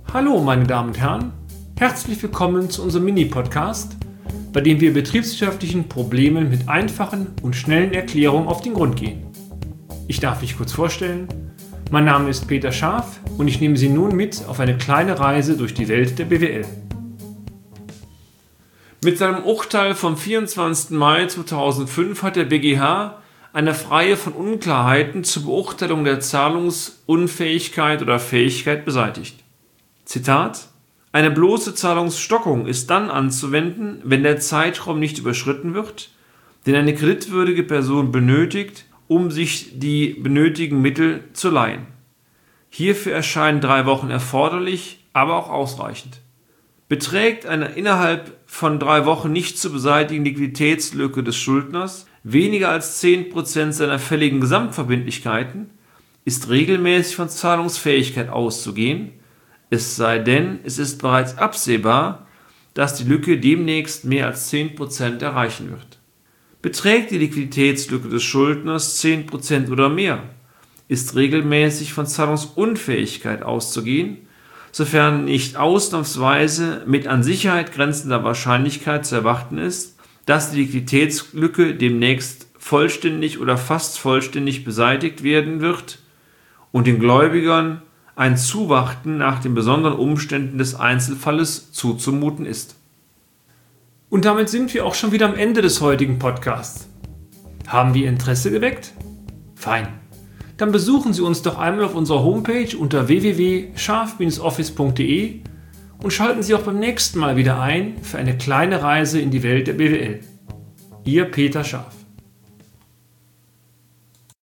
Hallo meine Damen und Herren, herzlich willkommen zu unserem Mini-Podcast, bei dem wir betriebswirtschaftlichen Problemen mit einfachen und schnellen Erklärungen auf den Grund gehen. Ich darf mich kurz vorstellen, mein Name ist Peter Scharf und ich nehme Sie nun mit auf eine kleine Reise durch die Welt der BWL. Mit seinem Urteil vom 24. Mai 2005 hat der BGH eine Reihe von Unklarheiten zur Beurteilung der Zahlungsunfähigkeit oder Fähigkeit beseitigt. Zitat: Eine bloße Zahlungsstockung ist dann anzuwenden, wenn der Zeitraum nicht überschritten wird, den eine kreditwürdige Person benötigt, um sich die benötigten Mittel zu leihen. Hierfür erscheinen 3 Wochen erforderlich, aber auch ausreichend. Beträgt eine innerhalb von 3 Wochen nicht zu beseitigende Liquiditätslücke des Schuldners weniger als 10% seiner fälligen Gesamtverbindlichkeiten, ist regelmäßig von Zahlungsfähigkeit auszugehen, es sei denn, es ist bereits absehbar, dass die Lücke demnächst mehr als 10% erreichen wird. Beträgt die Liquiditätslücke des Schuldners 10% oder mehr, ist regelmäßig von Zahlungsunfähigkeit auszugehen, sofern nicht ausnahmsweise mit an Sicherheit grenzender Wahrscheinlichkeit zu erwarten ist, dass die Liquiditätslücke demnächst vollständig oder fast vollständig beseitigt werden wird und den Gläubigern ein Zuwarten nach den besonderen Umständen des Einzelfalles zuzumuten ist. Und damit sind wir auch schon wieder am Ende des heutigen Podcasts. Haben wir Interesse geweckt? Fein. Dann besuchen Sie uns doch einmal auf unserer Homepage unter www.scharf-office.de und schalten Sie auch beim nächsten Mal wieder ein für eine kleine Reise in die Welt der BWL. Ihr Peter Scharf.